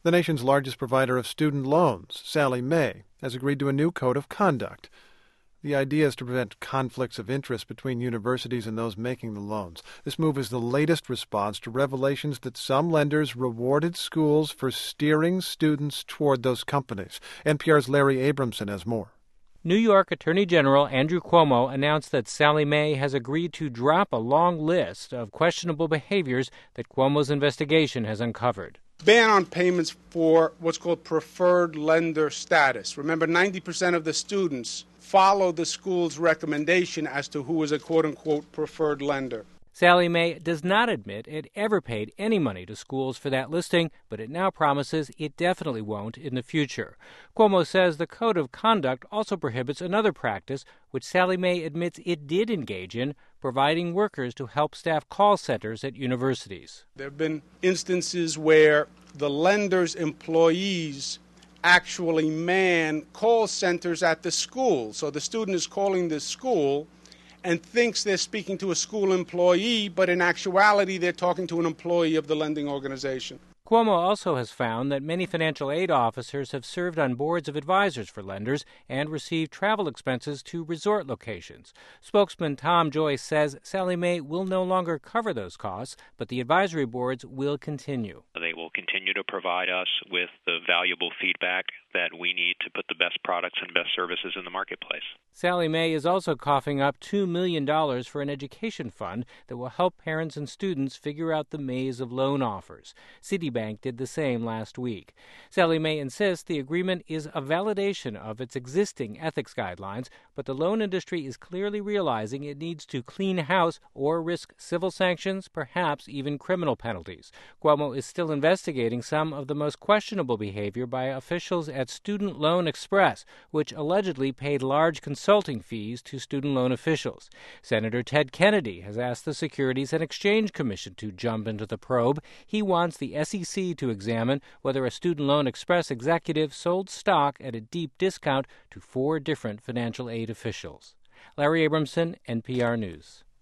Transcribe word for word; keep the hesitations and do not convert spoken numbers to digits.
The nation's largest provider of student loans, Sallie Mae, has agreed to a new code of conduct. The idea is to prevent conflicts of interest between universities and those making the loans. This move is the latest response to revelations that some lenders rewarded schools for steering students toward those companies. N P R's Larry Abramson has more. New York Attorney General Andrew Cuomo announced that Sallie Mae has agreed to drop a long list of questionable behaviors that Cuomo's investigation has uncovered. Ban on payments for what's called preferred lender status. Remember, ninety percent of the students follow the school's recommendation as to who is a quote-unquote preferred lender. Sallie Mae does not admit it ever paid any money to schools for that listing, but it now promises it definitely won't in the future. Cuomo says the code of conduct also prohibits another practice, which Sallie Mae admits it did engage in, providing workers to help staff call centers at universities. There have been instances where the lender's employees actually man call centers at the school. So the student is calling the school and thinks they're speaking to a school employee, but in actuality they're talking to an employee of the lending organization. Cuomo also has found that many financial aid officers have served on boards of advisors for lenders and received travel expenses to resort locations. Spokesman Tom Joyce says Sallie Mae will no longer cover those costs, but the advisory boards will continue. They will continue to provide us with the valuable feedback that we need to put the best products and best services in the marketplace. Sallie Mae is also coughing up two million dollars for an education fund that will help parents and students figure out the maze of loan offers. Citibank did the same last week. Sallie Mae insists the agreement is a validation of its existing ethics guidelines, but the loan industry is clearly realizing it needs to clean house or risk civil sanctions, perhaps even criminal penalties. Cuomo is still investigating some of the most questionable behavior by officials at Student Loan Express, which allegedly paid large consulting fees to student loan officials. Senator Ted Kennedy has asked the Securities and Exchange Commission to jump into the probe. He wants the S E C to examine whether a Student Loan Express executive sold stock at a deep discount to four different financial aid officials. Larry Abramson, N P R News.